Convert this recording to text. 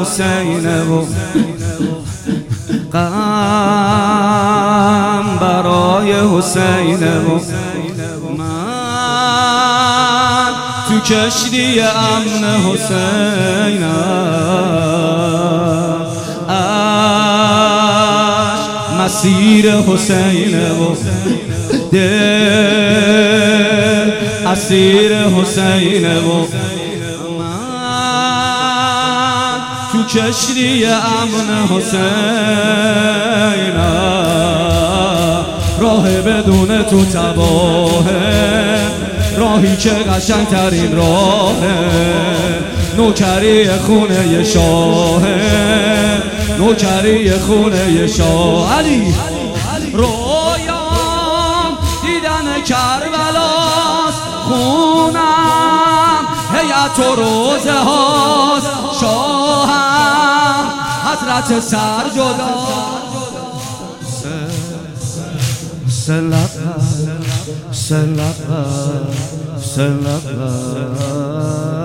حسین و غم برای حسین و من تو کشتی امن حسینم، مسیر حسین و دل اسیر حسین و من تو کشتی امن حسینم. راه بدون تو تباهه، راهی که قشنگترین راهه، نوکری خونه شاهه، نوکری خونه شاه. علی رویام دیدن کربلاست، خونم هیئت و روزه هاست، شاهم حضرت سر جدا. سلام